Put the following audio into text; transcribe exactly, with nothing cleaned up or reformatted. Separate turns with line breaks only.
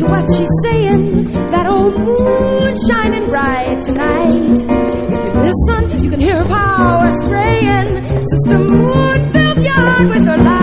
what she's saying. That old moon shining bright tonight. If you listen, you can hear her power spraying. Sister Moon filled your heart with her light.